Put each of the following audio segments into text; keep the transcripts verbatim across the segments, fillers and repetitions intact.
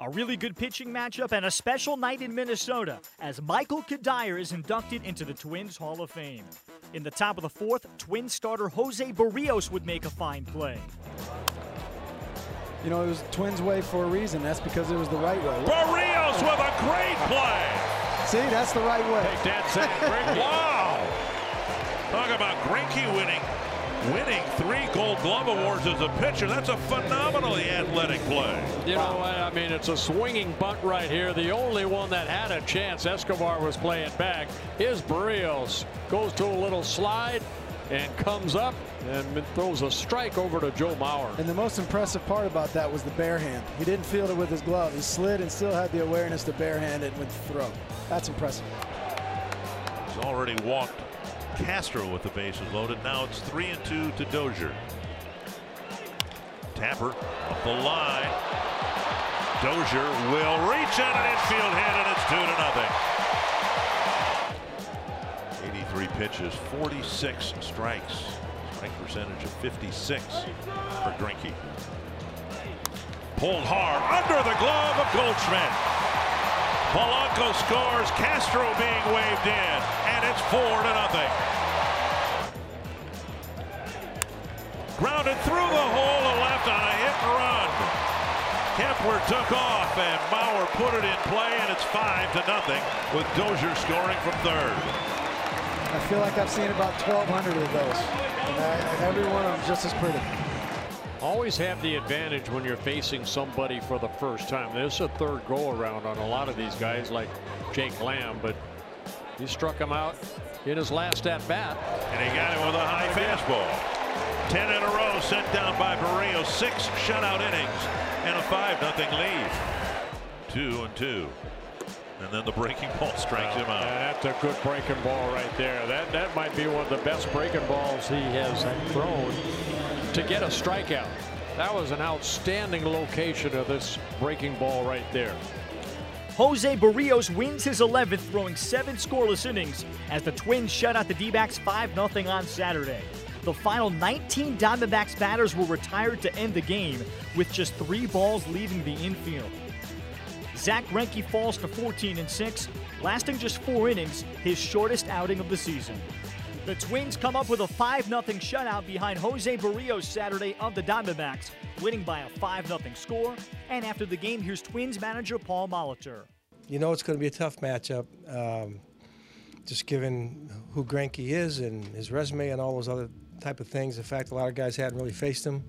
A really good pitching matchup and a special night in Minnesota as Michael Cuddyer is inducted into the Twins Hall of Fame. In the top of the fourth, Twins starter Jose Berrios would make a fine play. You know, it was Twins way for a reason. That's because it was the right way. Berrios with a great play. See, that's the right way. Take that, Zach. Wow. Talk about Greinke winning, winning three Gold Glove Awards as a pitcher. That's a phenomenally athletic play. You know what? I mean, it's a swinging bunt right here. The only one that had a chance, Escobar was playing back, is Berrios. Goes to a little slide and comes up and throws a strike over to Joe Mauer. And the most impressive part about that was the bare hand. He didn't field it with his glove. He slid and still had the awareness to barehand it with the throw. That's impressive. He's already walked Castro with the bases loaded. Now it's three and two to Dozier. Tapper up the line. Dozier will reach on an infield hit, and it's two to nothing. eighty-three pitches, forty-six strikes. Strike percentage of fifty-six for Greinke. Pulled hard under the glove of Goldschmidt. Polanco scores, Castro being waved in, and it's four to nothing. Grounded through the hole to left on a hit and run. Kepler took off, and Mauer put it in play, and it's five to nothing with Dozier scoring from third. I feel like I've seen about twelve hundred of those, and I, every one of them just as pretty. Always have the advantage when you're facing somebody for the first time. There's a third go around on a lot of these guys like Jake Lamb, but he struck him out in his last at bat. And he got him with a high fastball. Ten in a row sent down by Berrios. Six shutout innings and a five nothing lead. Two and two. And then the breaking ball strikes him out. That's a good breaking ball right there. That that might be one of the best breaking balls he has thrown to get a strikeout. That was an outstanding location of this breaking ball right there. Jose Berrios wins his eleventh, throwing seven scoreless innings as the Twins shut out the D-backs five nothing on Saturday. The final nineteen Diamondbacks batters were retired to end the game with just three balls leaving the infield. Zach Greinke falls to fourteen and six, lasting just four innings, his shortest outing of the season. The Twins come up with a five nothing shutout behind Jose Berrios Saturday of the Diamondbacks, winning by a five nothing score. And after the game, here's Twins manager Paul Molitor. You know it's going to be a tough matchup, um, just given who Greinke is and his resume and all those other type of things. The fact a lot of guys hadn't really faced him.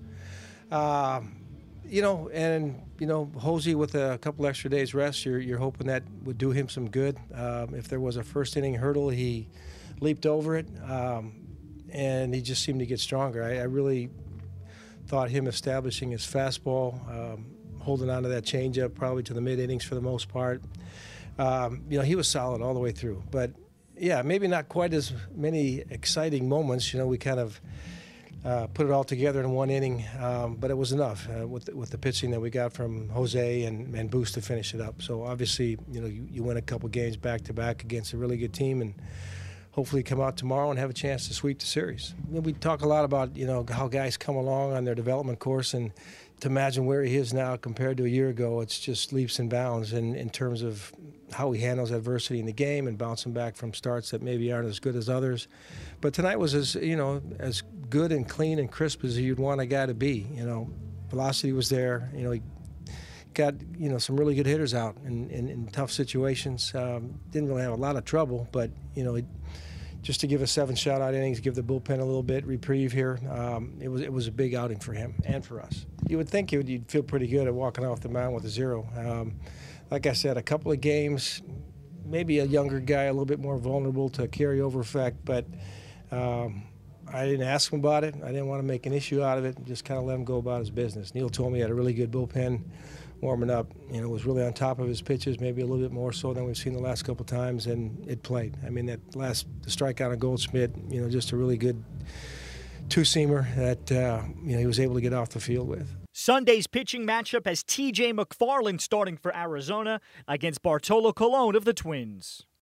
Um, You know, and, you know, Jose with a couple extra days rest, you're, you're hoping that would do him some good. Um, if there was a first inning hurdle, he leaped over it, um, and he just seemed to get stronger. I, I really thought him establishing his fastball, um, holding on to that changeup probably to the mid-innings for the most part. Um, you know, he was solid all the way through. But, yeah, maybe not quite as many exciting moments. You know, we kind of Uh, put it all together in one inning, um, but it was enough uh, with, the, with the pitching that we got from Jose and, and Boost to finish it up. So obviously, you know, you, you win a couple games back to back against a really good team, and hopefully come out tomorrow and have a chance to sweep the series. You know, we talk a lot about, you know, how guys come along on their development course, and to imagine where he is now compared to a year ago, it's just leaps and bounds in, in terms of how he handles adversity in the game and bouncing back from starts that maybe aren't as good as others. But tonight was as, you know, as good and clean and crisp as you'd want a guy to be. You know, velocity was there. You know, he got, you know, some really good hitters out in, in, in tough situations. Um, didn't really have a lot of trouble, but, you know, he, just to give us seven shutout innings, give the bullpen a little bit reprieve here, um, it was it was a big outing for him and for us. You would think you'd, you'd feel pretty good at walking off the mound with a zero. Um, like I said, a couple of games, maybe a younger guy, a little bit more vulnerable to a carryover effect, but um, I didn't ask him about it. I didn't want to make an issue out of it. Just kind of let him go about his business. Neil told me he had a really good bullpen warming up. You know, was really on top of his pitches, maybe a little bit more so than we've seen the last couple of times, and it played. I mean, that last the strikeout on Goldschmidt, you know, just a really good two-seamer that, uh, you know, he was able to get off the field with. Sunday's pitching matchup has T J McFarland starting for Arizona against Bartolo Colon of the Twins.